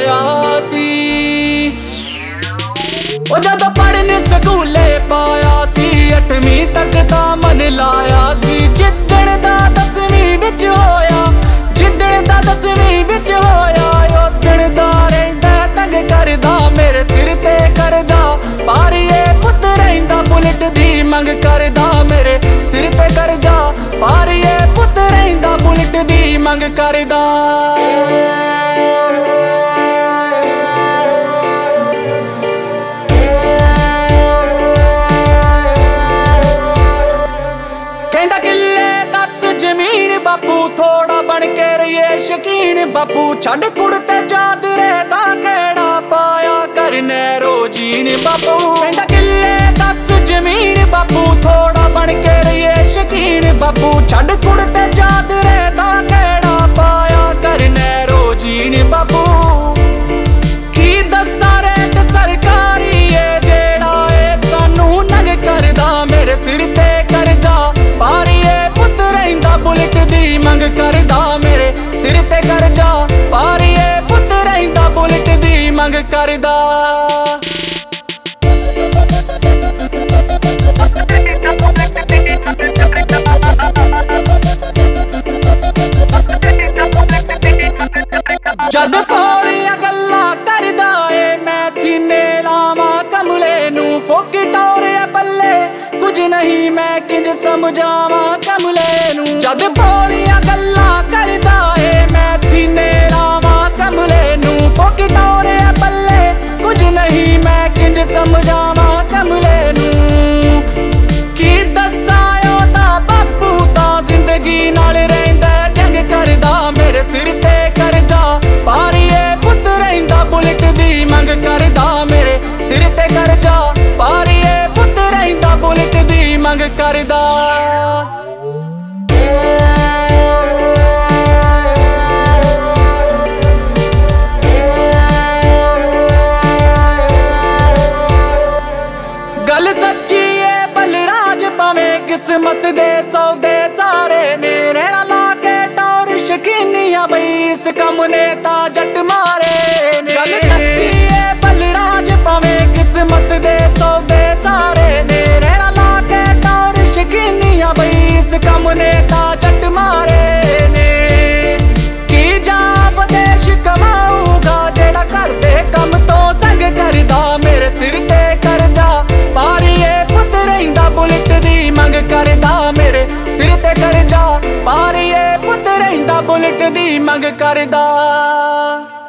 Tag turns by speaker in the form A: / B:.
A: होया सी। ओ जदों पढ़न स्कूले पाया सी 8वीं तक दा मन लाया सी। जिद्दण दा 10वीं विच होया, जिद्दण दा 10वीं विच होया, उद्दण दा रहिंदा तंग करदा मेरे सिर ते करदा। पारिए पुत्त रहिंदा बुलेट दी मंग करदा मेरे सिर ते करदा। पारिए पुत्त रहिंदा बुलेट दी मंग करदा। कहंदा किले 10 जमीन बापू थोड़ा बन के रहिए शकीन। बापू छड़ कुड़ते चादरे दा खेड़ा पाया करने रोजीन। बापू कहंदा किले 10 जमीन बापू थोड़ा बन के रहिए शकीन। बापू छड़ कुड़ते चादरे दा खेड़ा पाया करने रोजीन। बापू की दस्सा रेट सरकारी है जेड़ा ए सानू नंग करदा मेरे सिर ते करदा। पारिए पुत्त रहिंदा बुलेट दी मंग करदा मेरे सिर ते करदा। पारिए पुत्त रहिंदा बुलेट दी मंग करदा। जद भोलियां गल्लां करदा ए मैं सीने लावां कमले नू। फोकी टोरिया पल्ले कुछ नहीं मैं किंज समझावां कमले नू। जद भोलियां गल्लां करदा ए मैं सीने लावां कमले नू। फोकी टोरिया पल्ले कुछ नहीं मैं किंज समझावां कमले नू। की दस्सां ओदा बापू तां जिंदगी नाल रहिंदा जंग करदा मेरे सिर ते करदा। पारिए पुत्त रहिंदा बुलेट दी मंग करदा मेरे सिर ते करदा। पारिए पुत्त रहिंदा बुलेट दी मंग करदा। गल सच्ची है बलराज भावें किस्मत दे सौदे सारे ने। रहना ला के टौर शकीनियां बई इस कम ने ता जट मारे ने। गल सच्ची है बलराज भावें किस्मत दे सौदे सारे ने। रहना ला के टौर शकीनियां बई इस कम ने ता जट मारे ने। की जाब देश कमाऊगा जेड़ा घर दे कम तो संग करदा मेरे सिर ते करदा। पारिए पुत्त रहिंदा बुलेट दी मंग करदा मेरे सिर ते करदा। पारिए पुत्त रहिंदा बुलेट दी मंग करदा।